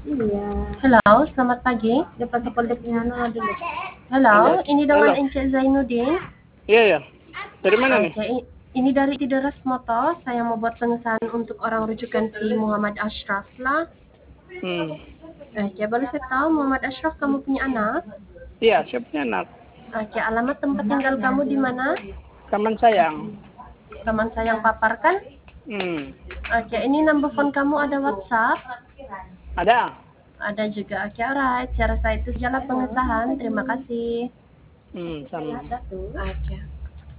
Iya. Halo, selamat pagi. Dapat sekolahnya dulu. Halo, ini dengan Halo. Encik Zainuddin. Iya ya. Dari mana nih? Oke, ini dari Tideras Moto. Saya mau buat pengesahan untuk orang rujukan si Muhammad Ashraf lah. Hmm. Oke, boleh saya tahu Muhammad Ashraf kamu punya anak? Iya, saya punya anak. Oke, alamat tempat tinggal kamu di mana? Taman sayang. Taman Sayang Papar kan? Hmm. Oke, ini number phone kamu ada WhatsApp? Ada. Ada juga. Oke, alright. Saya rasa itu sajalah pengesahan. Terima kasih. Sama. Satu. Oke.